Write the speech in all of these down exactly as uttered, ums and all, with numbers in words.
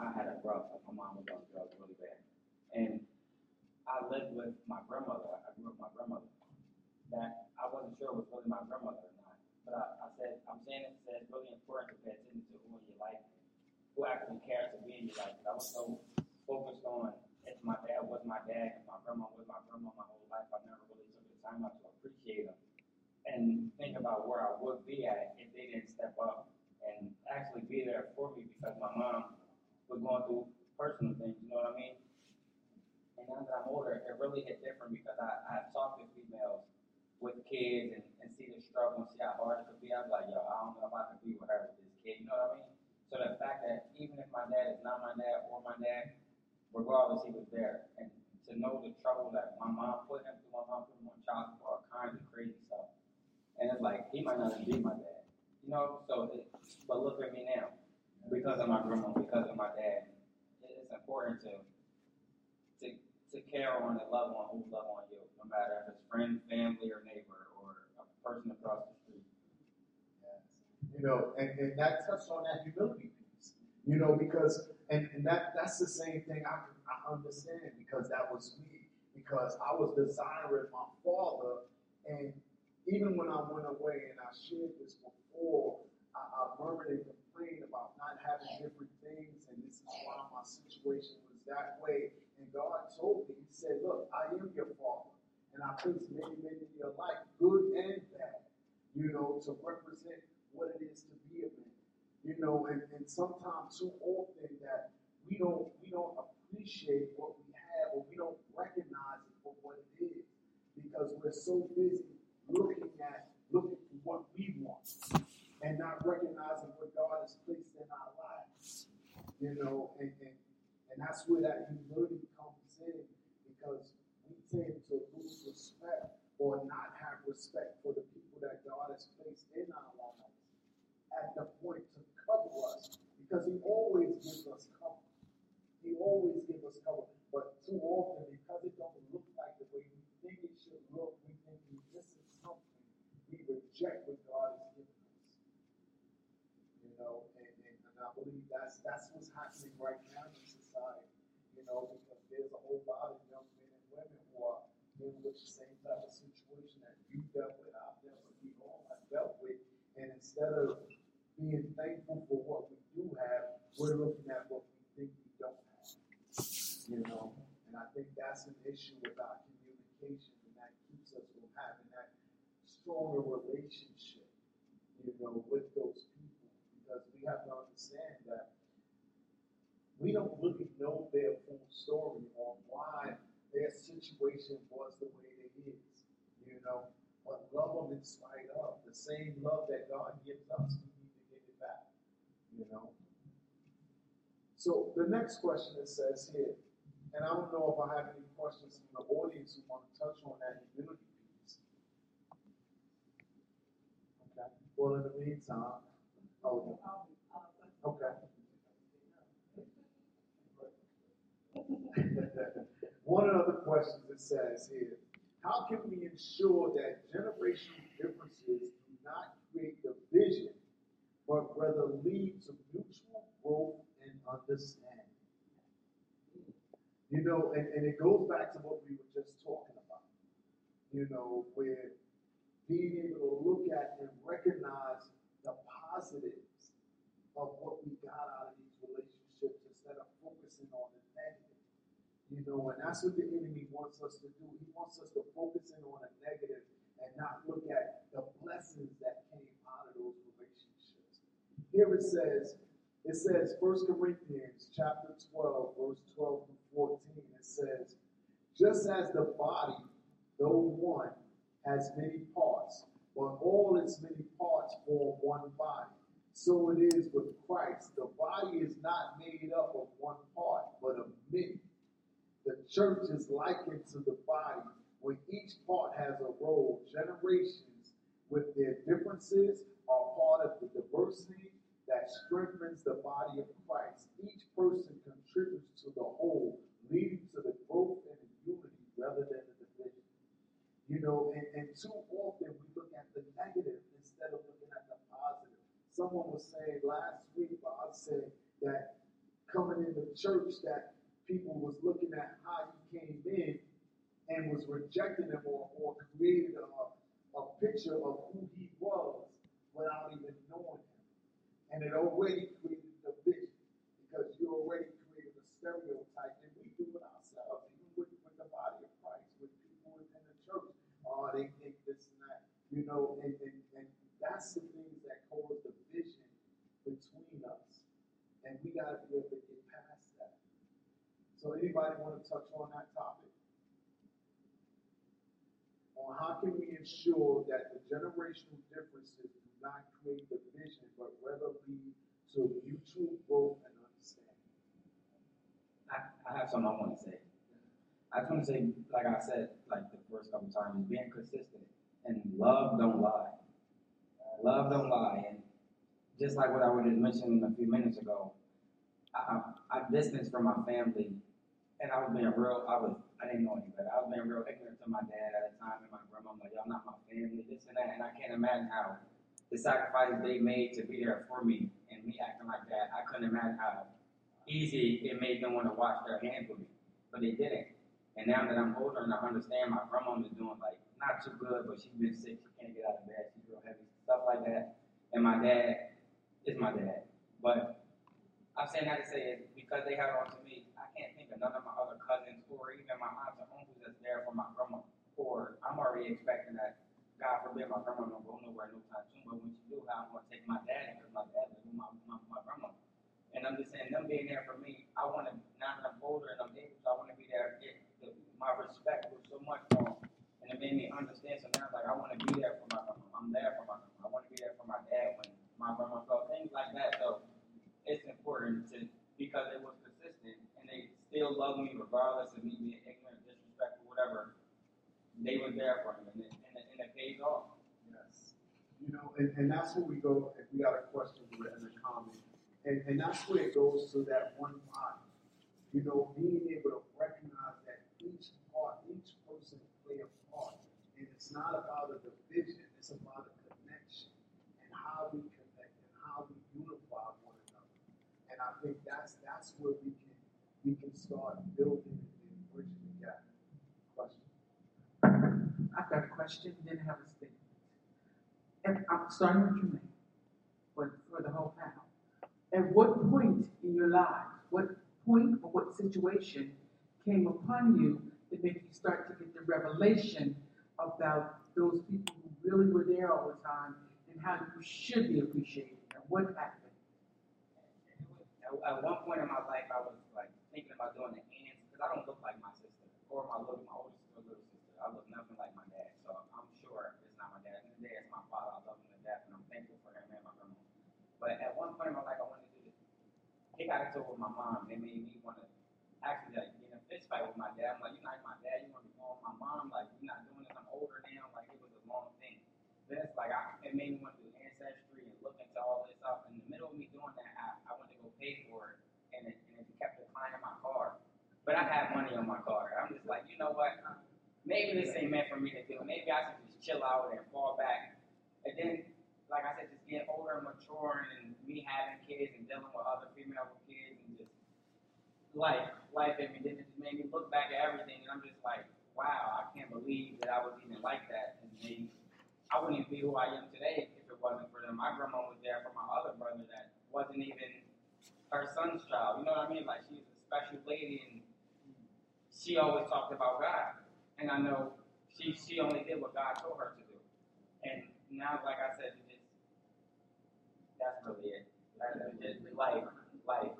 I had a rough, like my mom was on drugs really bad. And I lived with my grandmother. I grew up with my grandmother. That I wasn't sure was really my grandmother or not. But I, I said, I'm saying it, it's really important to pay attention to who in your life, who actually cares to be in your life. I was so focused on if my dad was my dad and my grandma was my grandma my whole life. I never really took the time out to appreciate them and think about where I would be at if they didn't step up and actually be there for me because my mom was going through personal things, you know what I mean? And now that I'm older, it really hit different because I, I've talked to females with kids and, and see the struggle and see how hard it could be. I'm like, yo, I don't know if I can be with her with this kid, you know what I mean? So the fact that even if my dad is not my dad or my dad, regardless, he was there. And to know the trouble that my mom put him through, my mom put him on child support, all kinds of crazy stuff. And it's like, he might not even be my dad. You know, so, it, but look at me now. Because of my grandma, because of my dad, it's important to, to, to care on and love on who love on you, no matter if it's friend, family, or neighbor, or a person across the street. Yes. You know, and, and that touched on that humility piece. You know, because, and, and that that's the same thing I, I understand because that was me. Because I was desiring my father, and even when I went away, and I shared this before, I, I murmured and complained about not having different things, and this is why my situation was that way. And God told me, He said, look, I am your father, and I placed many men in your life, good and bad, you know, to represent what it is to be a man. You know, and, and sometimes too often that we don't we don't appreciate what we have, or we don't recognize it for what it is, because we're so busy looking at looking for what we want and not recognizing what God has placed in our lives. You know, and, and, and that's where that humility comes in, because we tend to lose respect or not have respect for the people that God has placed in our lives at the point to cover us, because He always gives us cover. He always gives us cover. But too often, because it don't look like the way we think it should look, we think we missing something. We reject what God has given us. You know, and, and, and I believe that's that's what's happening right now in society. You know, because there's a whole lot of young men and women who are dealing with the same type of situation that you dealt with, I've dealt with, we all have dealt with. And instead of being thankful for what we do have, we're looking at what we think we don't have. You know, and I think that's an issue with our communication, and that keeps us from having that stronger relationship, you know, with those people, because we have to understand that we don't really know their full story on why their situation was the way it is, you know, but love them in spite of. The same love that God gives us, we need to give it back, you know. So the next question it says here, and I don't know if I have any questions from the audience who want to touch on that humility piece. Okay. Well, in the meantime, oh, okay. One of the questions it says here, how can we ensure that generational differences do not create division, but rather lead to mutual growth and understanding? You know, and, and it goes back to what we were just talking about, you know, where being able to look at and recognize the positives of what we got out of these relationships instead of focusing on the negative. You know, and that's what the enemy wants us to do. He wants us to focus in on the negative and not look at the blessings that came out of those relationships. Here it says, it says, First Corinthians chapter twelve, verse twelve through fourteen, it says, just as the body, though one, has many parts, but all its many parts form one body, so it is with Christ. The body is not made up of one part, but of many. The church is likened to the body, where each part has a role. Generations, with their differences, are part of the diversity that strengthens the body of Christ. Each person contributes to the whole, leading to the growth and the unity rather than the division. You know, and, and too often we look at the negative instead of looking at the positive. Someone was saying last week, I said that coming into church that people was looking at how he came in and was rejecting him or, or created a, a picture of who he was without even knowing him. And it already created a division because you already created a stereotype, and we do it ourselves, even with, with the body of Christ, with people within the church. Oh, they think this and that, you know, and, and, and that's the things that cause division between us. And we got to be able to get past that. So anybody want to touch on that topic? On how can we ensure that the generational differences do not create division, but rather lead to mutual growth and understanding? I, I have something I want to say. I just want to say, like I said, like the first couple times, being consistent. And love don't lie. Love don't lie. And just like what I was just mentioning a few minutes ago, I, I, I distanced from my family, and I was being real, I was, I didn't know any better. I was being real ignorant to my dad at the time and my grandma. I'm like, y'all not my family, this and that. And I can't imagine how the sacrifices they made to be there for me and me acting like that. I couldn't imagine how easy it made them want to wash their hands with me, but they didn't. And now that I'm older and I understand, my grandma is doing like not too good, but she's been sick. She can't get out of bed. She's real heavy, stuff like that. And my dad is my dad. But I'm saying that to say is because they held on to me, I can't think of none of my other cousins or even my aunts or uncles that's there for my grandma. Or I'm already expecting that, God forbid, my grandma don't go nowhere no time soon. But when she do, how I'm going to take my dad because my dad lives with my, my, my grandma. And I'm just saying, them being there for me, I want to, now that I'm older and I'm able to, I want to be there. It, the, my respect was so much more, and it made me understand. So now, like, I want to be there for my grandma. I'm there for my grandma. I want to be there for my dad when my grandma felt things like that. So it's important to, because it was consistent, and they still love me regardless of me being ignorant, disrespectful, whatever. They were there for me, and it, and it, and it pays off. Yes. You know, and, and that's where we go, if we got a question in the comment. And, and that's where it goes to that one body. You know, being able to recognize that each part, each person play a part. And it's not about a division, it's about a connection and how we connect and how we unify one another. And I think that's that's where we can we can start building and bridging the gap. Question. I've got a question, then I have a statement. And I'm starting with you, but for the whole panel. At what point in your life, what point or what situation came upon you that made you start to get the revelation about those people who really were there all the time and how you should be appreciated? And what happened? At, at one point in my life, I was like thinking about doing the hands because I don't look like my sister or my little, my older sister or little sister. I look nothing like my dad, so I'm sure it's not my dad. And today it's my father. I love him to death, and I'm thankful for him and my grandma. But at one point in my life, I wanted to do this. He got into it with my mom. It made me want to actually like get in a fist fight with my dad. I'm like, you're not my dad. You want to be calling my mom? Like, you're not doing this. I'm older now. Like, it was a long thing. Then it's like, I, it made me want to do ancestry and look into all this stuff. In the middle of me doing that, I, I went to go pay for it, and it, and it kept declining my card. But I had money on my card. I'm just like, you know what? Maybe this ain't meant for me to do. Maybe I should just chill out and fall back. And then, like I said, just getting older and maturing and me having kids and dealing with other female kids and just life, life at me. Then it just made me look back at everything, and I'm just like, wow, I can't believe that I was even like that. And maybe I wouldn't even be who I am today if it wasn't for them. My grandma was there for my other brother that wasn't even her son's child. You know what I mean? Like, she's a special lady, and she always talked about God. And I know she she only did what God told her to do. And now, like I said, it just, that's really it. That's just life, life.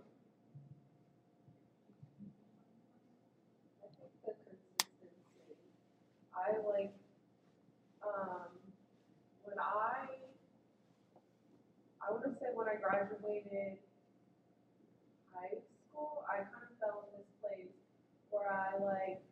I think the consistency. I like, um, when I, I want to say when I graduated high school, I kind of fell in this place where I like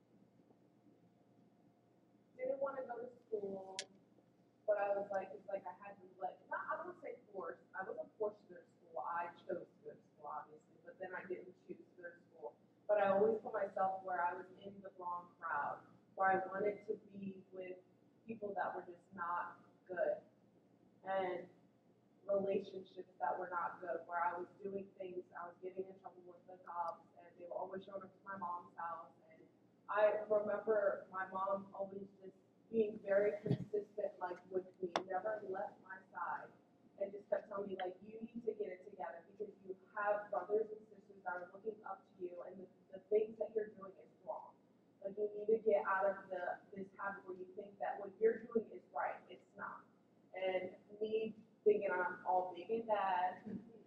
didn't want to go to school, but I was like, it's like I had to let, not, I don't want to say force, I wasn't forced to go to school, I chose to go to school, obviously, but then I didn't choose to go to school. But I always put myself where I was in the wrong crowd, where I wanted to be with people that were just not good. And relationships that were not good, where I was doing things, I was getting in trouble with the cops, and they were always showing up to my mom's house. And I remember my mom always just being very consistent, like with me, never left my side, and just kept telling me, like, you need to get it together because you have brothers and sisters that are looking up to you, and the, the things that you're doing is wrong. Like, you need to get out of the this habit where you think that what you're doing is right. It's not. And me thinking I'm all big and bad,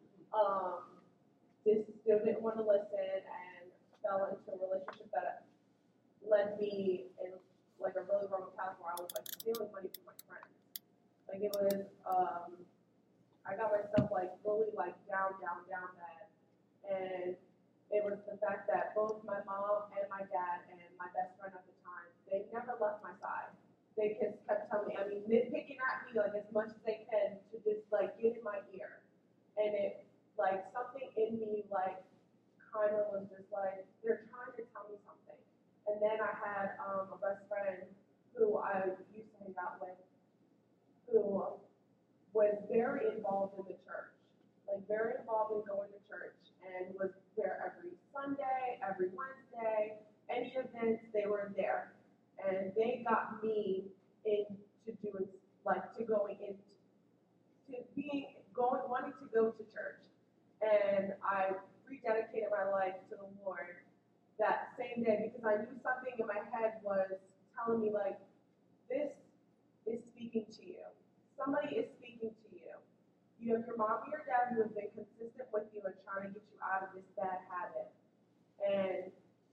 um, just still didn't want to listen and fell into a relationship that led me in like a really wrong path where I was like stealing money from my friends. Like it was, um, I got myself like really like down, down, down bad, and it was the fact that both my mom and my dad and my best friend at the time, they never left my side. They just kept telling me, I mean, nitpicking at me like as much as they can to just like get in my ear. And it, like something in me like kind of was just like, they're trying to tell me something. And then I had um, a best friend who I used to hang out with who was very involved in the church, like very involved in going to church and was there every Sunday, every Wednesday, any events, they were there. And they got me into doing, like, to going into, to being, going, wanting to go to church. And I rededicated my life to the Lord that same day because I knew something in my head was telling me, like, this is speaking to you. Somebody is speaking to you. You have your mom and your dad who have been consistent with you and trying to get you out of this bad habit. And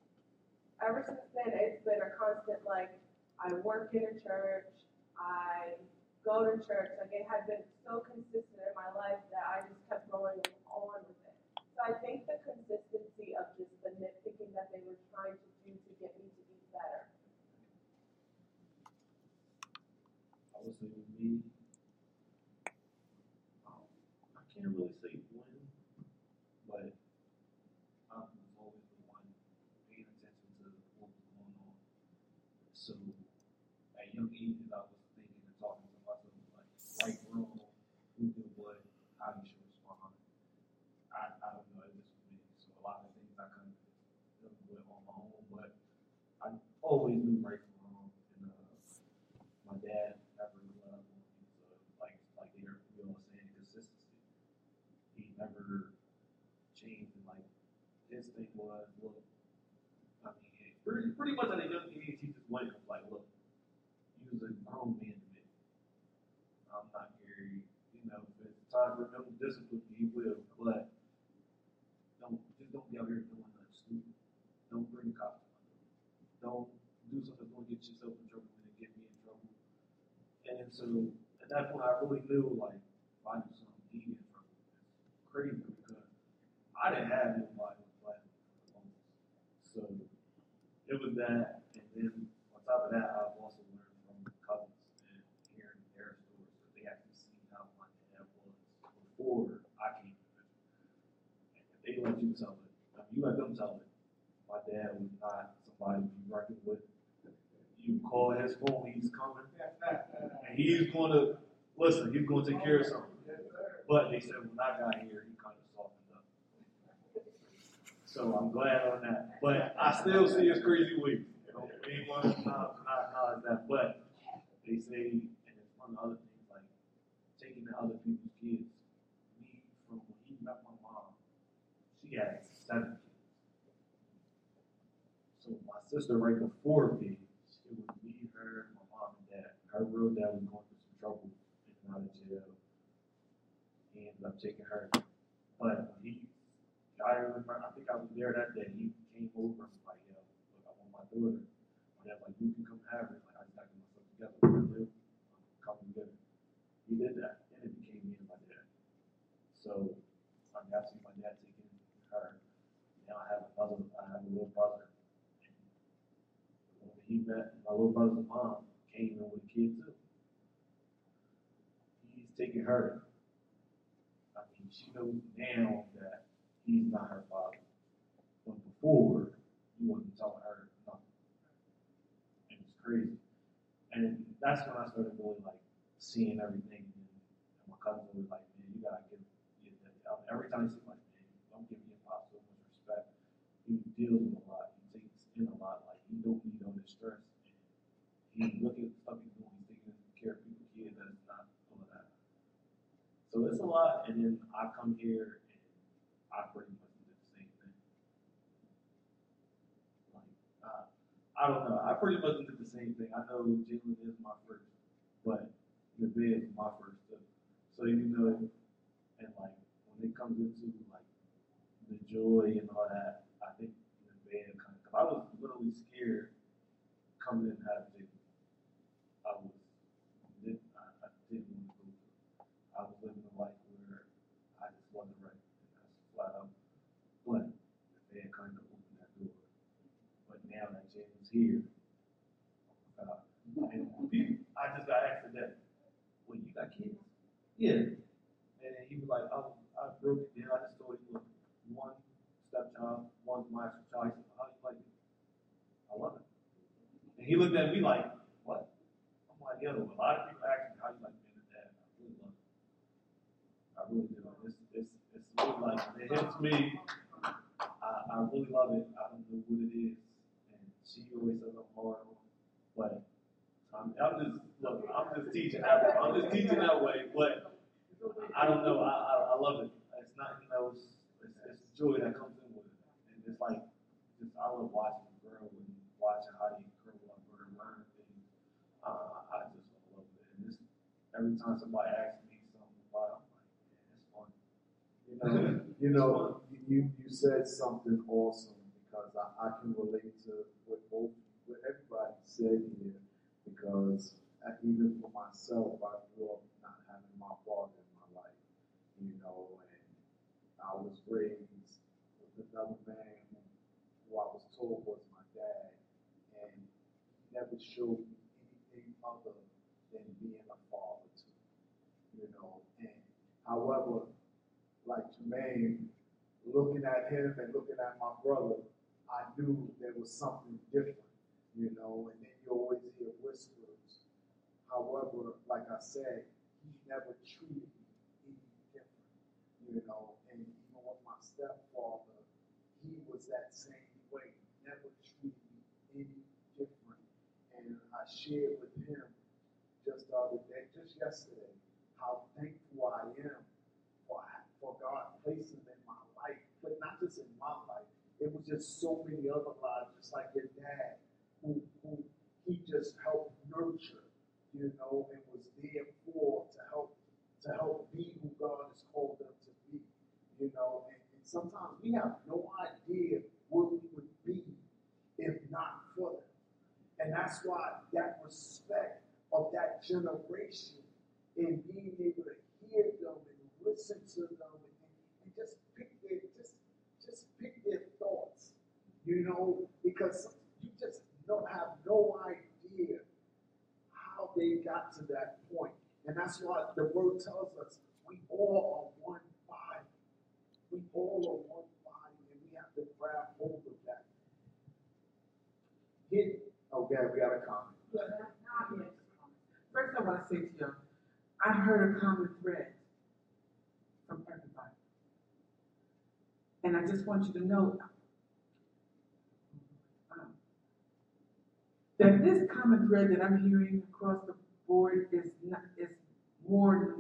ever since then, it's been a constant, like, I work in a church, I go to church, like, it had been so consistent in my life that I just kept going on with it. So I think the consistency of just the nitpicking that they were trying to do to get me to be better. I would say with me, um, I can't really say when, but I was always the one paying attention to what was going on. So at young ages, I was thinking and talking to myself like, right, wrong, who did what, how you should respond. I, I don't know, it just was me. So a lot of things I kind of dealt with on my own, but I always knew right from wrong. And uh, my dad never let up on me. So like like they're we all saying consistency. He never changed, and like his thing was, look, I mean, pretty, pretty much at a young age, he just went like, look, you was a grown man to me. I'm not here, you know, if it's time for him to discipline me, he will, but don't, just don't be out here doing nothing stupid. Don't bring the cops to my door. Don't do something that's going to get yourself in trouble and get me in trouble. And so at that point, I really knew, like, if I do something, he get in trouble. It's crazy because I didn't have anybody who was black for the longest. So it was that, and then on top of that, I've also learned from cousins and hearing their stories that they actually seen how my dad was before I came to visit. And if they let you tell it, I mean, you let them tell it. My dad was not somebody to be reckoned with. You call his phone, he's coming, and he's going to listen. He's going to take care of something. But they said when I got here, he kind of softened up. So I'm glad on that. But I still see his crazy ways. You know, anyone not not acknowledge that. But they say, and it's one of the other things like taking the other people's kids. Me from when he met my mom, she had seven kids. So my sister right before me, it was me, her, my mom, and dad. Her real dad was going through some trouble in and out of jail. He ended up taking her. But he, I remember, I think I was there that day. He came over and was like, yo, look, I want my daughter. My dad was like, you can come have her. Like, I just got to get myself together. What I do? I'm coming together. He did that, and it became me and my dad. So, I mean, I've seen my dad taking her. Now I have another, I have a little brother. When he met my little brother's mom, came in with a kid too. He's taking her. I mean, she knows now that he's not her father. But before, he wasn't telling her nothing. And it's crazy. And that's when I started really like seeing everything. And my cousin was like, man, you every time he sees like, man, don't give me a pop so much respect. He deals with a lot. He takes in a lot. Like he don't need all this stress. And he look at the stuff he's doing. He's taking care of people's kids. That's not all of that. So it's a lot. And then I come here and I pretty much do the same thing. Like uh, I don't know. I pretty much did the same thing. I know Jalen is my first, but the bed is my first too. So you know, and like when it comes into like the joy and all that, I think the bed kind of. Cause I was literally scared coming in and having Jalen. I was didn't I, I didn't want to go through. I was living a life where I just wasn't right, and that's flat out. But the bed kind of opened that door. But now that Jalen's here, uh, and people, I just got asked today, well, you got kids? Yeah. And then he was like, I, I broke it down. I just told him, look, one stepchild, one's my actual child. He said, how do you like it? I love it. And he looked at me like, what? I'm like, yo, a lot of people ask me, how you like being a dad? I really love it. I really do. It's, it's, it's really like, it hits me. I, I really love it. I don't know what it is. And she always says I'm hard on, but I'm, I'm just, look, I'm just teaching that way. I'm just teaching that way, but I don't know. I, I, I love it. It's not, you know, it's, it's, it's joy that comes in with it. And it's like, just, I love watching them grow and watching how they grow up or learn things. Uh, I just love it. And this, every time somebody asks me something about it, I'm like, man, it's fun. You know, you know, you, you said something awesome because I, I can relate to what both, what everybody said here because I, even for myself, I grew up not having my father in my life, you know, and I was raised with another man who I was told was my dad, and he never showed me anything other than being a father to me, you know, and however, like Jermaine, looking at him and looking at my brother, I knew there was something different, you know, and then you always hear whispers. However, like I said, he never treated me any different, you know, and even with my stepfather, he was that same way, never treated me any different. And I shared with him just the other day, just yesterday, how thankful I am for, for God placing in my life, but not just in my life. It was just so many other lives, just like your dad, who, who he just helped nurture, you know, and was there for to help to help be who God has called them to be, you know. And, and sometimes we have no idea what we would be if not for them. And that's why that respect of that generation and being able to hear them and listen to them and, and just pick their just just pick their thoughts, you know, because you just don't have no idea how they got to that point. And that's why the word tells us we all are one body. We all are one body, and we have to grab hold of that. Here, okay, we got a comment. First, I want to say to you, I heard a common thread from everybody. And I just want you to know um, that this common thread that I'm hearing across the board is not, is more,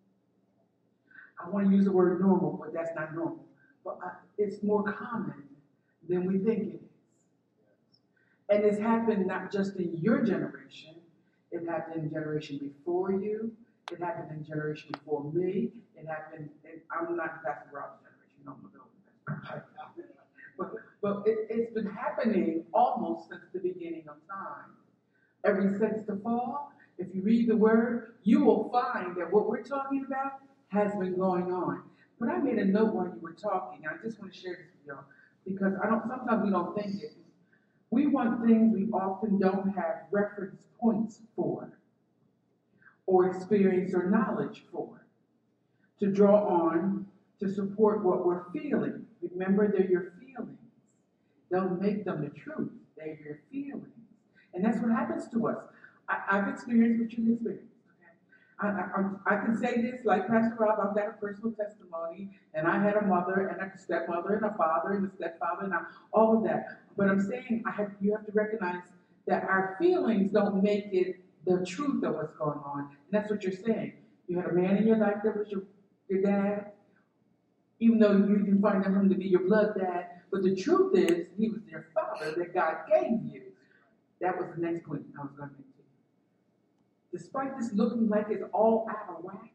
I want to use the word normal, but that's not normal. But uh, it's more common than we think it is. And it's happened not just in your generation, it happened in the generation before you, it happened in the generation before me, it happened, in, I'm not Pastor Rob's generation, no, no, no. But, but it, it's been happening almost since the beginning of time. Ever since the fall, if you read the word, you will find that what we're talking about has been going on. But I made a note while you were talking, and I just want to share this with y'all, because I don't, sometimes we don't think it. We want things we often don't have reference points for, or experience or knowledge for, to draw on to support what we're feeling. Remember, they're your feelings. Don't make them the truth. They're your feelings. And that's what happens to us. I, I've experienced what you've experienced. Okay? I, I, I'm- I can say this, like Pastor Rob, I've got a personal testimony, and I had a mother, and a stepmother, and a father, and a stepfather, and I, all of that. But I'm saying, I have, you have to recognize that our feelings don't make it the truth of what's going on. And that's what you're saying. You had a man in your life that was your, your dad, even though you didn't find him to be your blood dad. But the truth is, he was your father that God gave you. That was the next point I was going to make to you. Despite this looking like it's all out of whack,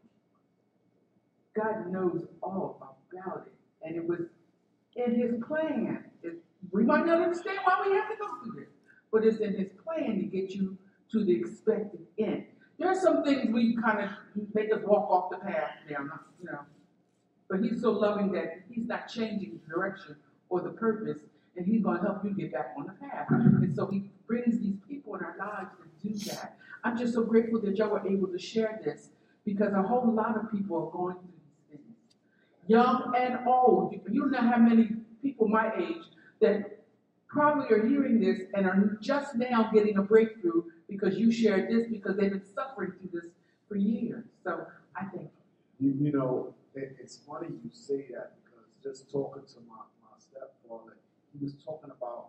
God knows all about it. And it was in his plan. It, we might not understand why we have to go through this, but it's in his plan to get you to the expected end. There are some things we kind of make us walk off the path now, not, you know. But he's so loving that he's not changing the direction or the purpose, and he's going to help you get back on the path. And so he brings these people in our lives to do that. I'm just so grateful that y'all were able to share this, because a whole lot of people are going through these things, young and old. You don't know how many people my age that probably are hearing this and are just now getting a breakthrough because you shared this, because they've been suffering through this for years. So I think You, you know, it, it's funny you say that, because just talking to my, my stepfather, he was talking about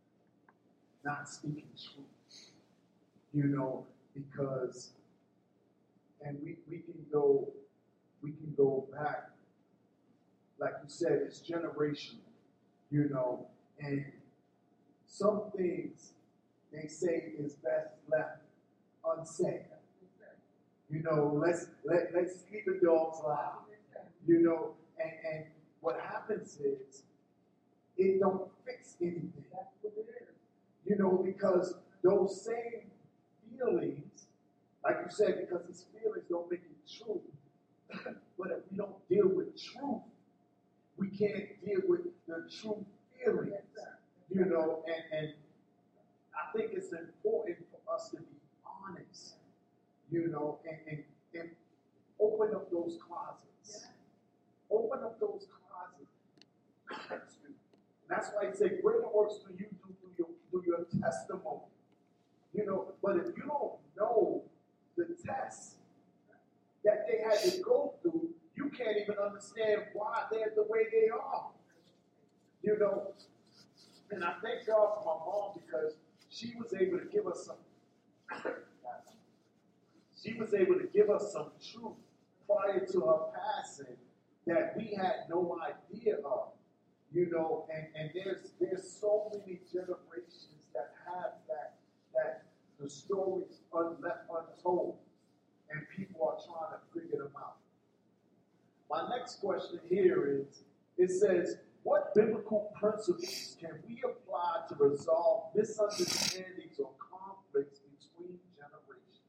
not speaking truth, you know, because, and we, we can go, we can go back, like you said, it's generational, you know, and some things they say is best left unsaid. You know, let's let let's keep the dogs loud. You know, and, and what happens is it don't fix anything. That's what it is. You know, because those same feelings, like you said, because these feelings don't make it true. But if we don't deal with truth, we can't deal with the true feelings. You know, and, and I think it's important for us to be honest. You know, and, and, and open up those closets. Open up those closets. And that's why I say greater works do you do through your, through your testimony. You know, but if you don't know the tests that they had to go through, you can't even understand why they're the way they are. You know, and I thank God for my mom, because she was able to give us some She was able to give us some truth prior to her passing that we had no idea of. You know, and, and there's there's so many generations that have that that the stories left untold, and people are trying to figure them out. My next question here is, it says, what biblical principles can we apply to resolve misunderstandings or conflicts between generations?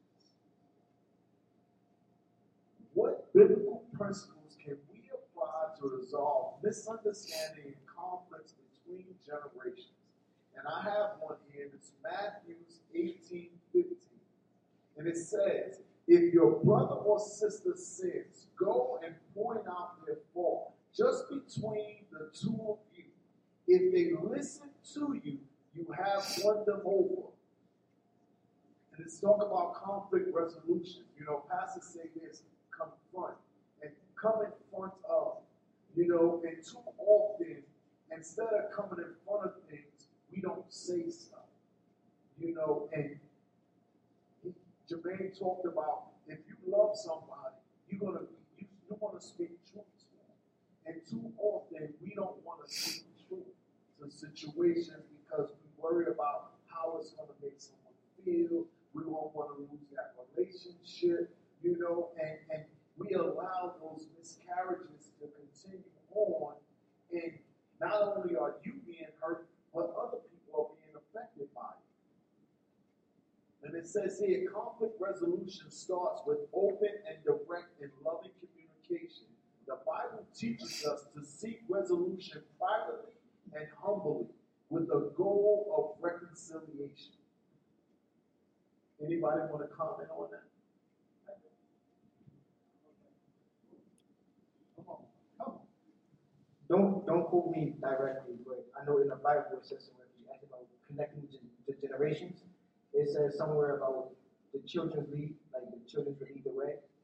What biblical principles can we apply to resolve misunderstanding and conflicts between generations? And I have one here, it's Matthew eighteen fifteen. And it says, if your brother or sister sins, go and point out their fault just between the two of you. If they listen to you, you have won them over. And it's talking about conflict resolution. You know, pastors say this, confront, and come in front of. You know, and too often, instead of coming in front of things, we don't say stuff. You know, and Jermaine talked about, if you love somebody, you're gonna you, you want to speak truth to them. And too often, we don't want to speak truth to situations because we worry about how it's going to make someone feel. We won't want to lose that relationship, you know, and, and we allow those miscarriages to continue on. And not only are you being hurt, but other people are being affected by it. And it says here, conflict resolution starts with open and direct and loving communication. The Bible teaches us to seek resolution privately and humbly with the goal of reconciliation. Anybody want to comment on that? Come on, come on. Don't don't quote me directly, but I know in the Bible it says somewhere, if you ask about connecting to, to generations, it says somewhere about the children's lead, like the children should lead the way.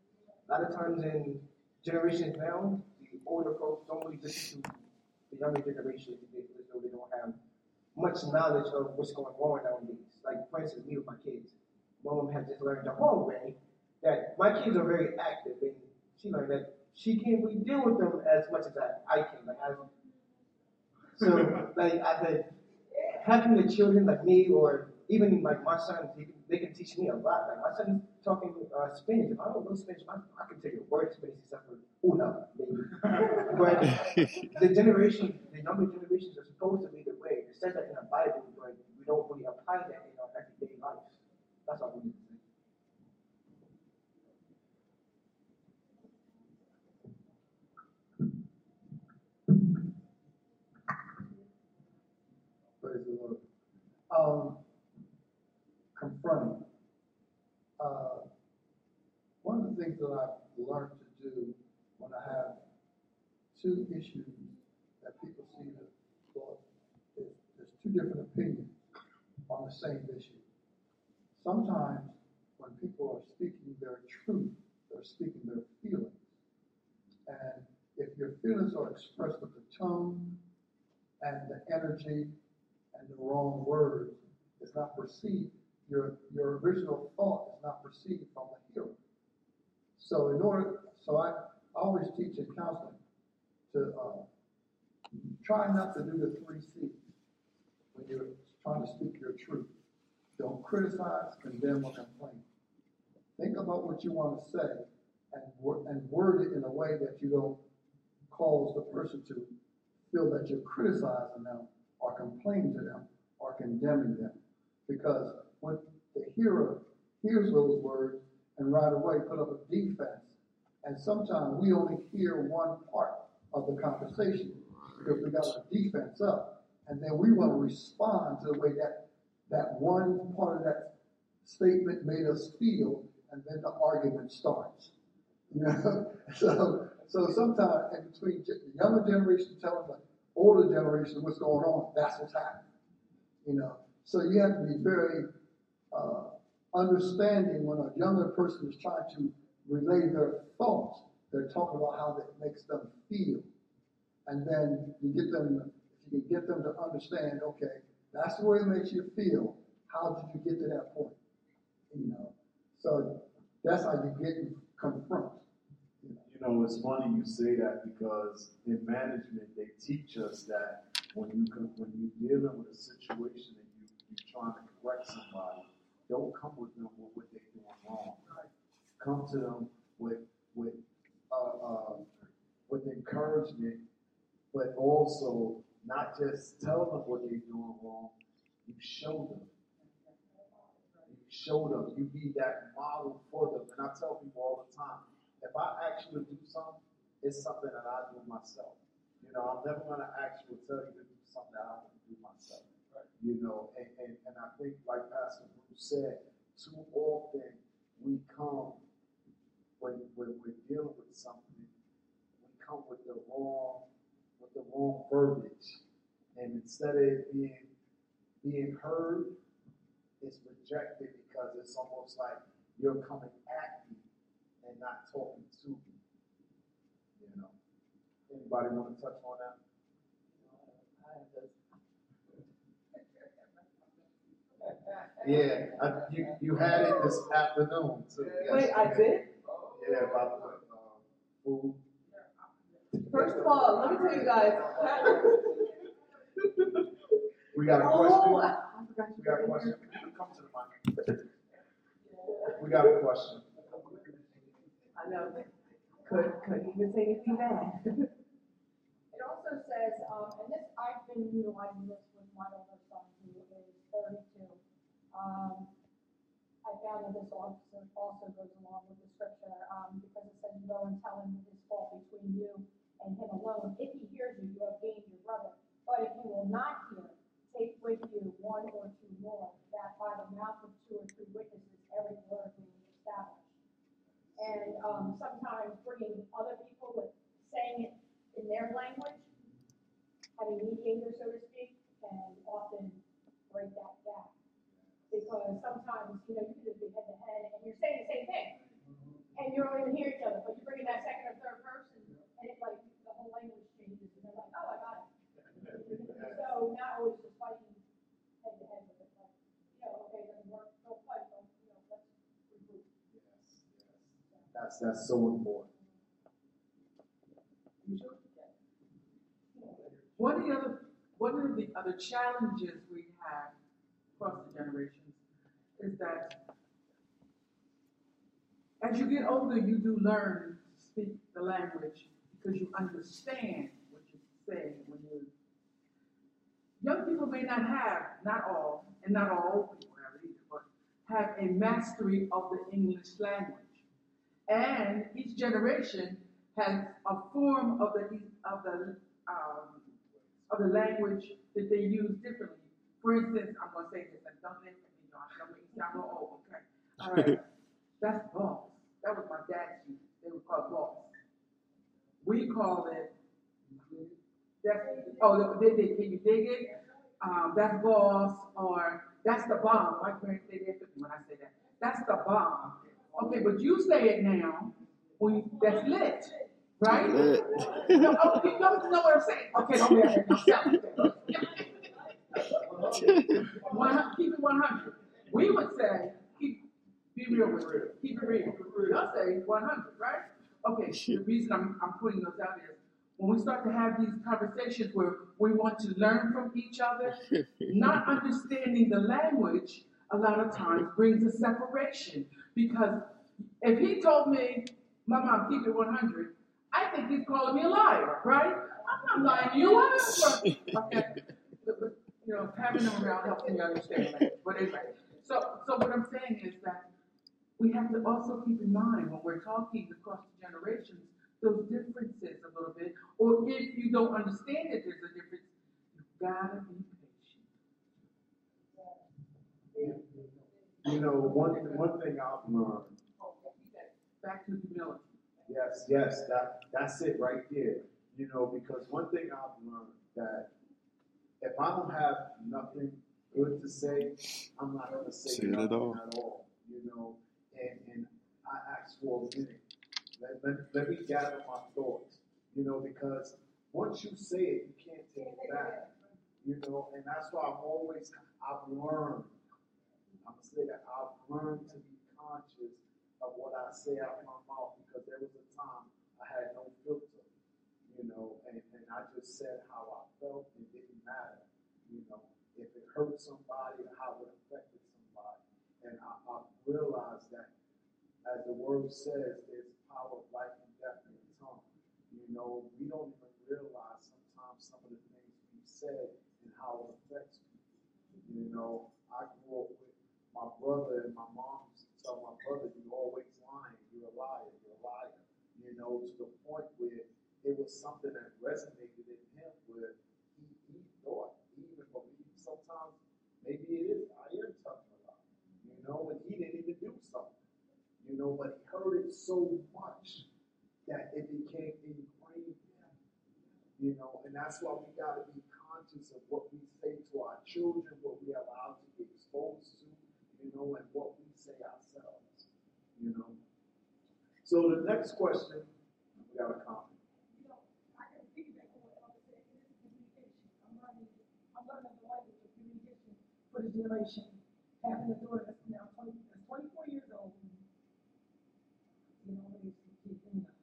A lot of times in generations now, the older folks don't really listen to the younger generation. They, they, they don't have much knowledge of what's going on nowadays. Like, for instance, me with my kids. My mom has just learned the hard way that my kids are very active, and she learned that she can't really deal with them as much as I, I can. Like, I, so, like, I said, having the children like me, or even like my son, they, they can teach me a lot. Like, my son's talking uh, Spanish. If I don't know Spanish, I, I can tell you a word of Spanish except for una, maybe. But the generation, the younger generations are supposed to be the way. It says that in the Bible, but we don't really apply that in our everyday life. That's all we need to say. Praise the Lord. Um, confronting. Uh, one of the things that I've learned to do when I have two issues that people see that, well, there's, there's two different opinions on the same issue. Sometimes when people are speaking their truth, they're speaking their feelings. And if your feelings are expressed with the tone and the energy and the wrong words, it's not perceived, your your original thought is not perceived from the hearer. So in order, so I always teach in counseling to uh, try not to do the three C's when you're trying to speak your truth. Don't criticize, condemn, or complain. Think about what you want to say and, wor- and word it in a way that you don't cause the person to feel that you're criticizing them or complaining to them or condemning them. Because when the hearer hears those words and right away put up a defense, and sometimes we only hear one part of the conversation because we got a defense up, and then we want to respond to the way that that one part of that statement made us feel, and then the argument starts. You know, so so sometimes in between the younger generation telling the older generation what's going on, that's what's happening. You know, so you have to be very uh, understanding when a younger person is trying to relay their thoughts. They're talking about how that makes them feel, and then you get them. If you can get them to understand, okay, that's the way it makes you feel. How did you get to that point? You know, so that's how you get confront. You know, it's funny you say that because in management they teach us that when you come, when you're dealing with a situation and you you're trying to correct somebody, don't come with them with what they're doing wrong. Come to them with with uh, uh, with encouragement, but also not just tell them what they're doing wrong. You show them. You show them. You be that model for them. And I tell people all the time, if I ask you to do something, it's something that I do myself. You know, I'm never going to ask you or tell you to do something that I want to do myself. You know, and, and, and I think, like Pastor Bruce said, too often we come, when, when we're dealing with something, we come with the wrong, with the wrong verbiage. And instead of it being, being heard, it's rejected because it's almost like you're coming at me and not talking to me. You know. Anybody want to touch on that? Yeah, I, you you had it this afternoon too. Wait, I did? Yeah, about the uh, food. First of all, let me tell you guys. We got a question. Oh, I forgot We you got a were question. here. Come to the mic. We got a question. I know. Could, couldn't even say anything bad. It also says, um, and this, I've been utilizing this with my older son, who is thirty-two. Um, I found that this also, also goes along with the scripture, um, because it says, go and tell him his fault between you and him alone. If he hears you, you have gained your brother. But if you will not hear, take with you one or two more, that by the mouth of two or three witnesses, every word will be established. And um, sometimes bringing other people with saying it in their language, having mediators, so to speak, can often break that gap. Because sometimes, you know, you could just be head to head and you're saying the same thing. And you don't even hear each other. That's, that's so important. You sure? One of the other, one of the other challenges we have across the generations is that as you get older, you do learn to speak the language because you understand what you're saying when you. Young people may not have, not all, and not all old people have it either, but have a mastery of the English language. And each generation has a form of the of the um, of the language that they use differently. For instance, I'm gonna say this, and don't let me, Josh, don't make me sound a little old, okay? All right, that's boss. That was my dad's use. They would call it boss. We call it. That's, oh, they, they, can you dig it? Um, that's boss, or that's the bomb. My parents say that when I say that. That's the bomb. Okay, but you say it now. When you, that's lit, right? Lit. No, oh, you don't know what I'm saying. Okay, don't be out here. One, keep it one hundred. We would say, keep, be real with it. Keep it real. Y'all say one hundred, right? Okay, the reason I'm, I'm putting those out is when we start to have these conversations where we want to learn from each other, not understanding the language a lot of times brings a separation. Because if he told me, my mom, keep it one hundred, I think he's calling me a liar, right? I'm not lying to you. Okay. You know, having them around helps me understand language. But anyway, so, so what I'm saying is that we have to also keep in mind when we're talking across the generations, those differences a little bit, or if you don't understand that there's a difference, you've got to be patient. You know, one, one thing I've learned. Back to humility. Yes, yes, that, that's it right there. You know, because one thing I've learned that if I don't have nothing good to say, I'm not going to say, say nothing at all. at all. You know, and, and I ask for a minute. Let, let, let me gather my thoughts, you know, because once you say it, you can't take it back, you know, and that's why I'm always, I've learned, I'm going to say that I've learned to be conscious of what I say out of my mouth, because there was a time I had no filter, you know, and, and I just said how I felt. It didn't matter, you know, if it hurt somebody or how it affected somebody. And I, I realized that, as the word says, there's power of life and death in the tongue. You know, we don't even realize sometimes some of the things we say and how it affects people. You know, I grew up with my brother, and my mom used to tell my brother, "You're always lying. You're a liar. You're a liar." You know, to the point where it was something that resonated in him, where he, he thought, he even believed sometimes maybe it is, I am telling a lie. You know, and he didn't even do something. You know, but he heard it so much that it became ingrained in him. You know, and that's why we got to be conscious of what we say to our children, what we allow to be exposed to, you know, and what we say ourselves, you know. So the next question, we got a comment. You know, I can piggyback on what I was saying. It is communication. I'm learning, I'm learning the language of communication for the generation. Having a daughter that's now twenty, that's twenty-four years old. You know, it's, you know.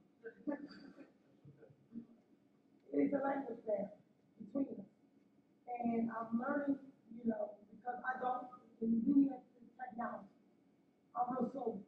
It is a language there between us. And I'm learning, you know, because I don't, in many of the technology, I'm real slow.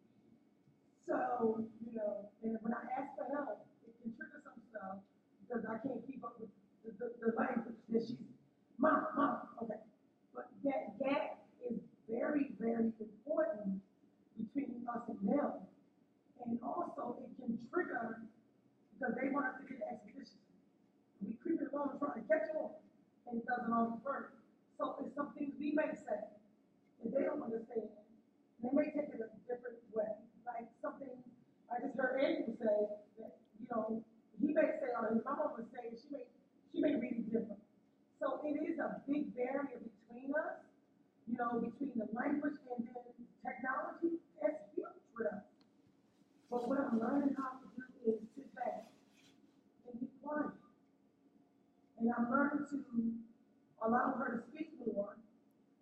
So, you know, and when I ask for help, it can trigger some stuff because I can't keep up with the, the, the language that she's, mom, mom, okay. But that gap is very, very important between us and them. And also, it can trigger, because they want us to get expedition. We creep it along trying to catch on, and it doesn't always work. So it's some things we may say that they don't understand. They may take it a different way. Like something, I just heard Andrew say that, you know, he may say, or his mama would say, she may, she may read it different. So it is a big barrier between us, you know, between the language and then technology. That's huge with us. But what I'm learning how to do is sit back and be quiet. And I'm learning to allow her to speak more,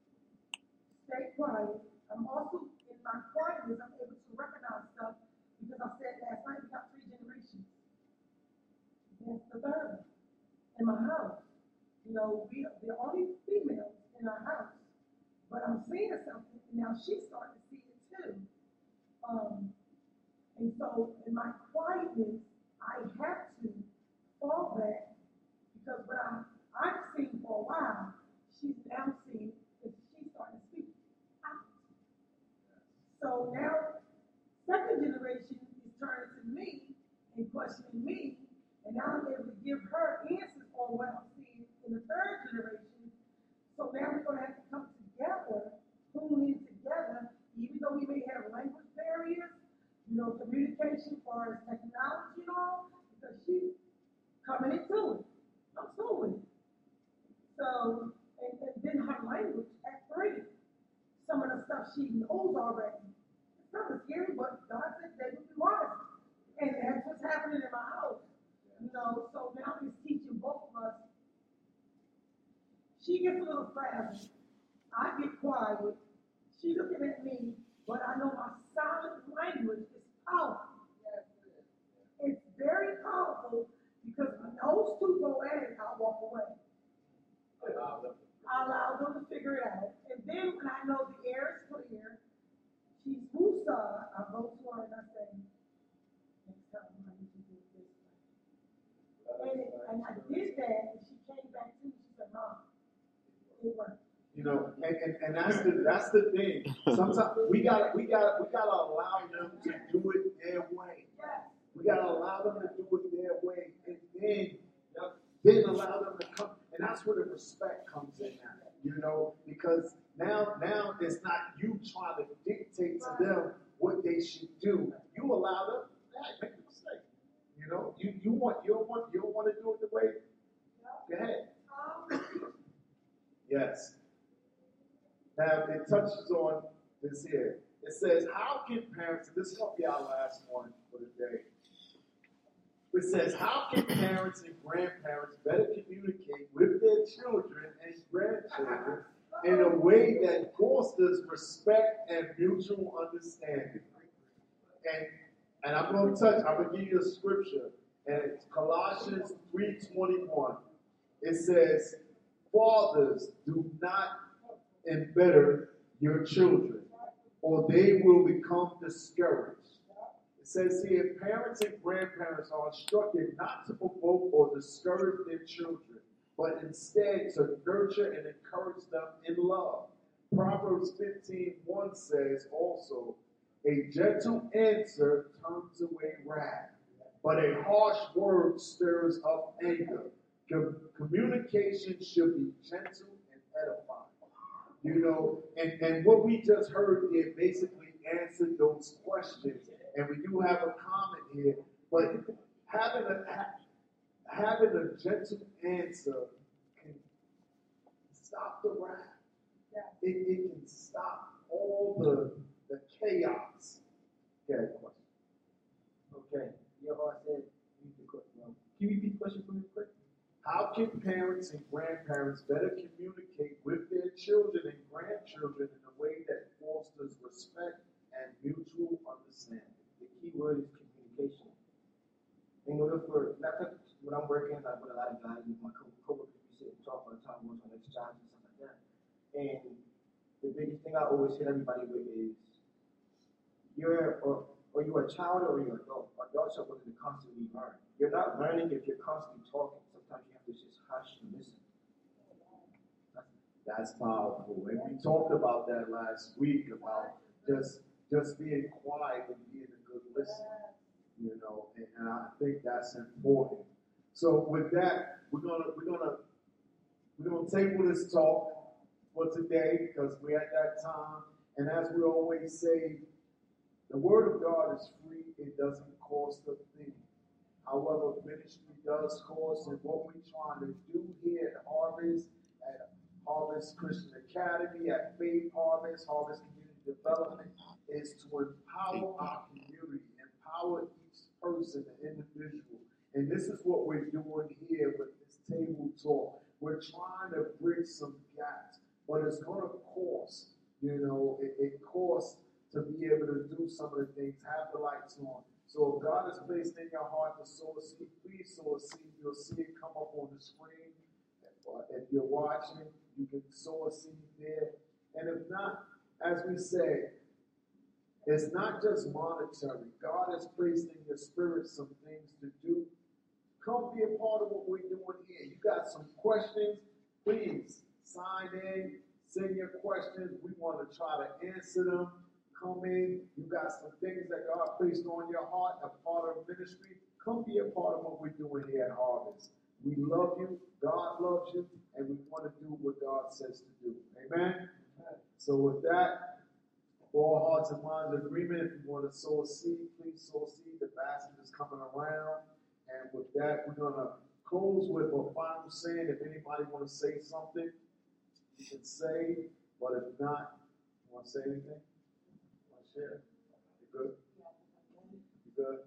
stay quiet. I'm also, in my quietness, I'm able to recognize stuff because Because I said last night, we got three generations. That's the third one in my house. You know, we are the only females in our house. But I'm seeing something, and now she's starting to see it too. Um, and so in my quietness, I have to fall back because what I'm, I've seen for a while, she's now seeing that she's starting to speak out. So now, second generation is turning to me and questioning me, and now I'm able to give her answers on what I'm seeing in the third generation. So now we're going to have to come together, tune in together, even though we may have language barriers, you know, communication as far as technology and all, because she's coming into it. I'm still with it. So, and, and then her language at three, some of the stuff she knows already. It's kind of scary, but God said they would be wise. And that's what's happening in my house. You know, so now he's teaching both of us. She gets a little frazzled. I get quiet. She's looking at me, but I know my silent language is powerful. It's very powerful because when those two go at it, I'll walk away. I allow them to figure it out. And then when I know the air is clear, she's Musa, I go to her and I say, next time I need to do it this way. And, and I did that, and she came back to me, she said, Mom, it worked. You know, and, and, and that's the that's the thing. Sometimes we gotta we gotta we gotta allow them to do it their way. We gotta allow them to do it their way, and then then allow them to come. And that's where the respect comes in now. You know, because now now it's not you trying to dictate to them what they should do. You allow them. Hey, make a mistake. You know, you you want you don't want you don't want to do it the way. Go ahead. Yes. Now, it touches on this here. It says, how can parents, and this will be our last one for the day. It says, how can parents and grandparents better communicate with their children and grandchildren in a way that fosters respect and mutual understanding? And, and I'm going to touch, I'm going to give you a scripture, and it's Colossians three twenty-one. It says, fathers, do not embitter your children, or they will become discouraged. It says here, parents and grandparents are instructed not to provoke or discourage their children, but instead to nurture and encourage them in love. Proverbs fifteen one says also, a gentle answer turns away wrath, but a harsh word stirs up anger. Com- communication should be gentle and edifying. You know, and, and what we just heard here basically answered those questions. And we do have a comment here, but having a having a gentle answer can stop the wrath. It, it can stop all the the chaos. Okay, question. Okay. Your heart said, read the question. Can you repeat the question for me quick? How can parents and grandparents better communicate with their children and grandchildren in a way that fosters respect and mutual understanding? The key word is communication. In order for, not that when I'm working, I put a lot of guys with my co- coworkers, we sit and talk all the time, what's on next job and stuff like that. And the biggest thing I always hit everybody with is, you're, or, or you're a child or you're an adult. Adults are willing to constantly learn. You're not learning if you're constantly talking. Sometimes you have to just hush and listen. That's powerful. And we talked about that last week about just just being quiet and being a good listener. You know, and, and I think that's important. So with that, we're gonna we're gonna we're gonna table this talk for today because we're at that time. And as we always say, the word of God is free, it doesn't cost a thing. However, ministry does cost, and what we're trying to do here at Harvest, at Harvest Christian Academy, at Faith Harvest, Harvest Community Development, is to empower our community, empower each person, the individual. And this is what we're doing here with this table talk. We're trying to bridge some gaps, but it's going to cost. You know, it, it costs to be able to do some of the things, have the lights on, So if God has placed in your heart to sow a seed, please sow a seed. You'll see it come up on the screen. If you're watching, you can sow a seed there. And if not, as we say, it's not just monetary. God has placed in your spirit some things to do. Come be a part of what we're doing here. You got some questions, please sign in, send your questions. We want to try to answer them. Come in. You got some things that God placed on your heart, a part of ministry. Come be a part of what we're doing here at Harvest. We love you. God loves you. And we want to do what God says to do. Amen? So with that, all hearts and minds in agreement. If you want to sow a seed, please sow a seed. The basket is coming around. And with that, we're going to close with a final saying. If anybody want to say something, you can say. But if not, you want to say anything? You want to share? You good? You good?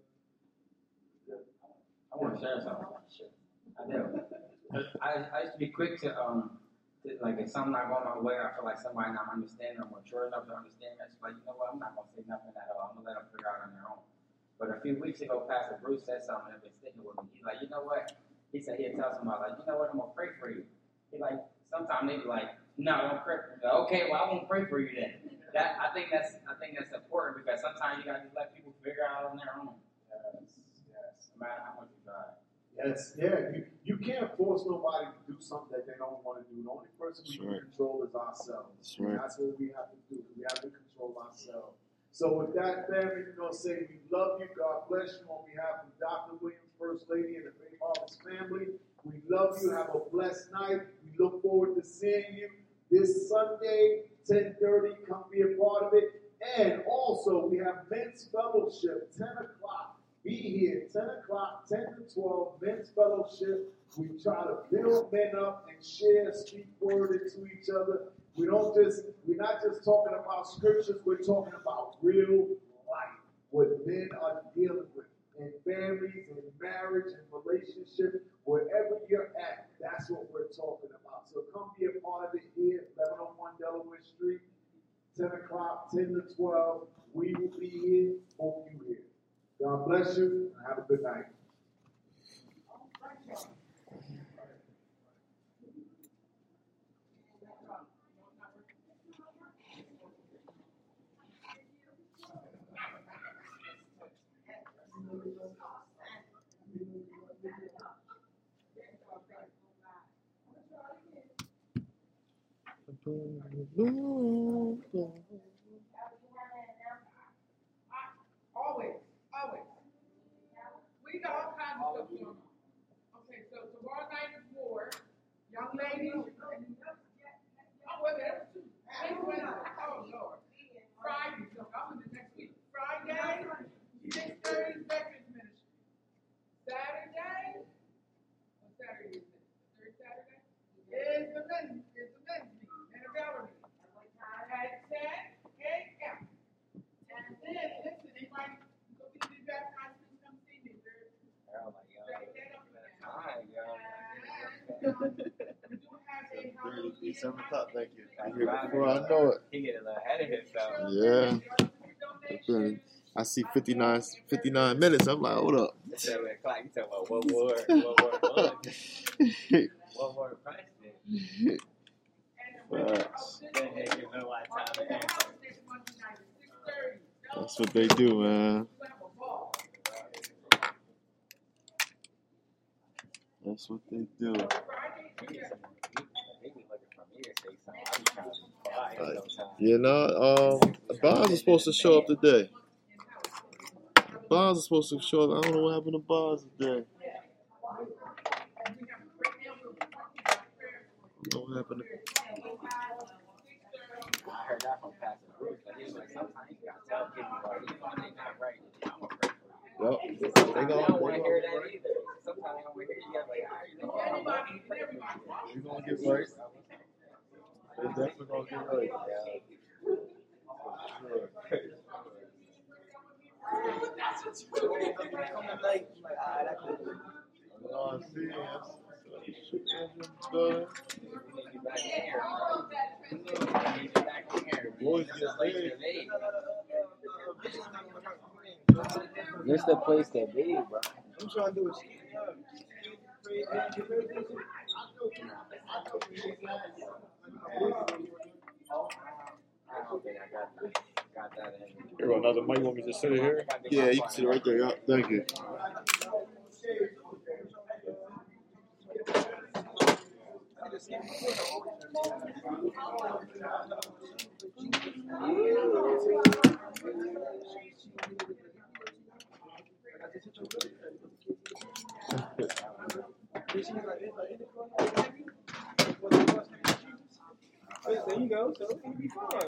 Good. I want to share something. I do. I, I used to be quick to, um, to, like, if something not going my way, I feel like somebody not understanding or mature enough to understand me. I just like, you know what, I'm not going to say nothing at all. I'm going to let them figure out on their own. But a few weeks ago, Pastor Bruce said something that been sticking with me. He's like, you know what? He said he'd tell somebody, like, you know what, I'm going to pray for you. He's like, sometimes they be like, no, don't pray for me. Like, okay, well, I won't pray for you then. That I think that's I think that's important because sometimes you got to let people figure out on their own. Yes, yes. No matter how much you try. Yes, yeah. You, you can't force nobody to do something that they don't want to do. The only person we can control is ourselves. That's right. And that's what we have to do. We have to control ourselves. So with that, family, we're going to say we love you. God bless you on behalf of Doctor Williams, First Lady, and the Faith Harvest family. We love you. Have a blessed night. We look forward to seeing you this Sunday, ten thirty. Come be a part of it. And also, we have Men's Fellowship, ten o'clock. Be here, ten o'clock, ten to twelve, Men's Fellowship. We try to build men up and share, speak word into each other. We don't just, we're not just talking about scriptures, we're talking about real life, what men are dealing with in families, in marriage, in relationship, wherever you're at, that's what we're talking about. So come be a part of it here, eleven oh one Delaware Street, ten o'clock, ten to twelve. We will be here, hope you here. God bless you, and have a good night. Always, always. We got all kinds of stuff going on. Okay, so tomorrow night is war. Young ladies, oh, wait a minute, next Wednesday, oh Lord. Friday, so I'm in the next week. Friday, six thirty, Veterans Ministry. Saturday, what Saturday is it? Third Saturday? Is the men's, is the men's meeting, and a gallery. At ten a.m. And then, listen, anybody go get these baptized, please come see me. Oh my God. Hi, Seven o'clock, thank you. I'm here before I know it. He get a little ahead of himself. Yeah. It's been, I see fifty-nine, fifty-nine minutes. I'm like, hold up. Seven o'clock. You talking about World War, World War One, World War President. Facts. Hey, you know what time it is. That's what they do, man. That's what they do. Like, you know, um, Bonds is supposed to show up today. Bonds is supposed to show up. I don't know what happened to Bonds today. I don't know what happened to I heard that from Pastor Bruce, but he was like, sometimes you gotta tell people, like, even when they're not right, I'm gonna pray for you. Yep. Sometimes They they gonna, don't want they to hear gonna, that either. Sometimes they don't want to hear you. You gotta be like, all right, you know what, I'm gonna pray for you. they gonna get right. They definitely gonna get right. Yeah. That's what's true. Coming late, I'm like, all right, I could. Oh, I see. Good. We need you back in here. We need you back in here. Boys Just get like paid. your name. This the place that be, bro. I'm trying to do it. I don't think I got that. Got that in. Here, another mic. Want me to sit it here? Yeah, you can sit right there. Yeah, thank you. There you go. So it'll be fun.